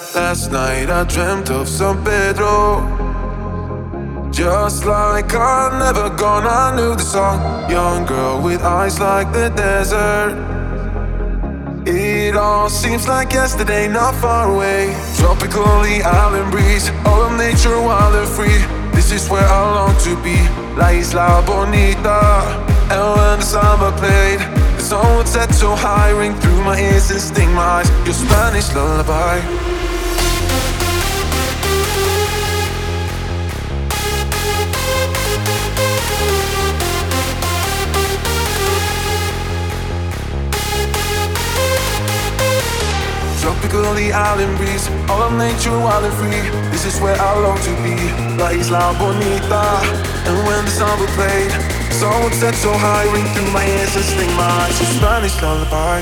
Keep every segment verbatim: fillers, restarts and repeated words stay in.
Last night I dreamt of San Pedro, just like I'm never gone. I knew the song. Young girl with eyes like the desert. It all seems like yesterday, not far away. Tropically island breeze, all of nature wild and free. This is where I long to be, La Isla Bonita. And when the samba played, the song would set so high, ring through my ears and sting my eyes. Your Spanish lullaby. Tropically island breeze, all of nature wild and free. This is where I long to be, La Isla Bonita. And when the samba played, the song would set so high, ring through my ears and sting my eyes. Your Spanish lullaby.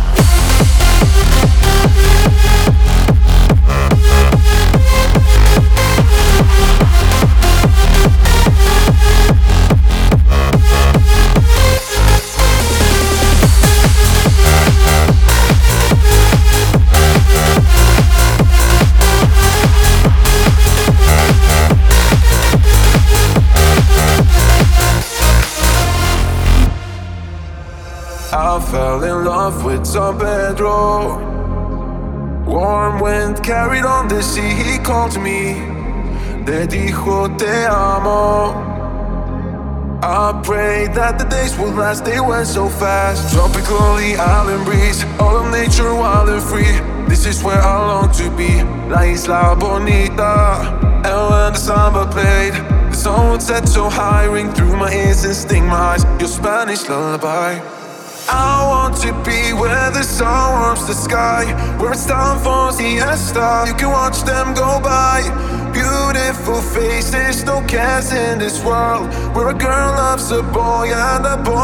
I fell in love with San Pedro. Warm wind carried on the sea, he called to me. Te dijo te amo. I prayed that the days would last, they went so fast. Tropically island breeze, all of nature wild and free. This is where I long to be, La Isla Bonita. And when the samba played, the song would set so high, ring through my ears and sting my eyes. Your Spanish lullaby. I want to be where the sun warms the sky, where it's time for siesta. You can watch them go by. Beautiful faces, no cares in this world, where a girl loves a boy and a boy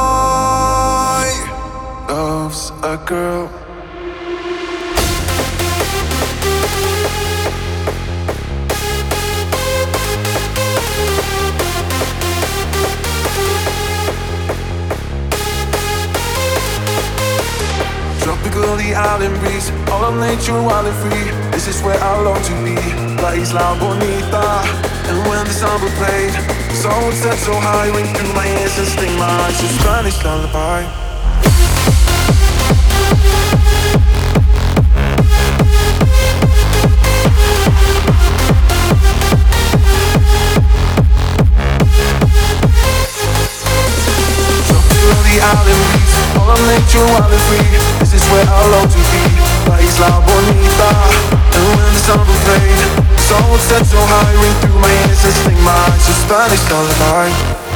loves a girl. Tropically island breeze, all of nature wild and free. This is where I long to be, La Isla Bonita. And when the samba played, the song would set so high, ring through my ears and sting my eyes. Your Spanish lullaby. Tropically island breeze, all of nature wild and free. This is where I long to be, La Isla Bonita. And when the samba played, the song would set so high, ring through my ears and sting my eyes. Your Spanish lullaby.